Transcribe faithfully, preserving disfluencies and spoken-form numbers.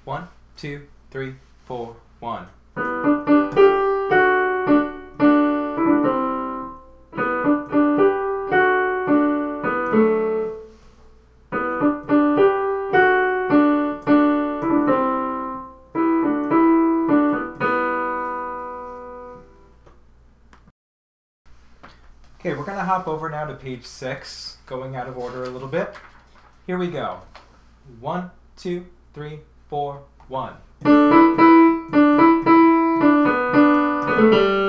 One, two, three, four, one. Okay, we're going to hop over now to page six, going out of order a little bit. Here we go. One, two, three, four, one.